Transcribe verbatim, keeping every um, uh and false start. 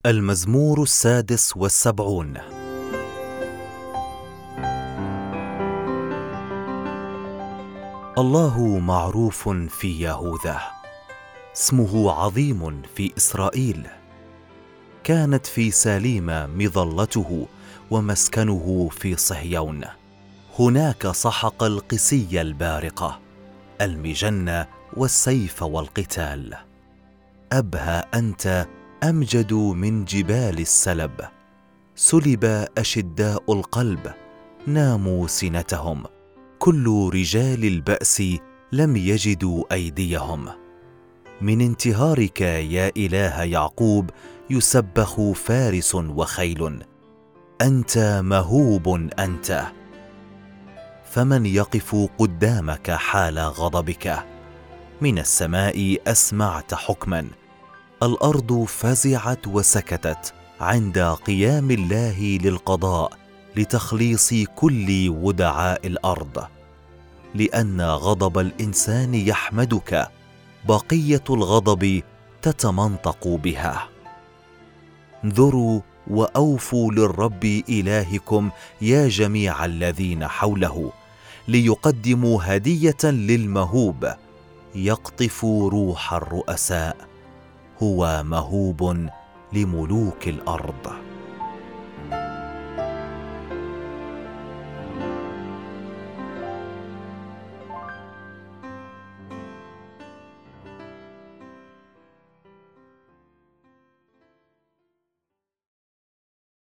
المزمور السادس والسبعون. الله معروف في يهوذا، اسمه عظيم في إسرائيل. كانت في ساليم مظلته، ومسكنه في صهيون. هناك سحق القسي البارقة، المجن والسيف والقتال. أبهى أنت أمجد من جبال السلب. سلب أشداء القلب، ناموا سنتهم. كل رجال البأس لم يجدوا أيديهم. من انتهارك يا إله يعقوب يسبخ فارس وخيل. أنت مهوب أنت، فمن يقف قدامك حال غضبك؟ من السماء أسمعت حكما، الأرض فزعت وسكتت عند قيام الله للقضاء، لتخليص كل ودعاء الأرض. لأن غضب الإنسان يحمدك، بقية الغضب تتمنطق بها. انظروا وأوفوا للرب إلهكم يا جميع الذين حوله، ليقدموا هدية للمهوب. يقطف روح الرؤساء، هو مهوب لملوك الأرض.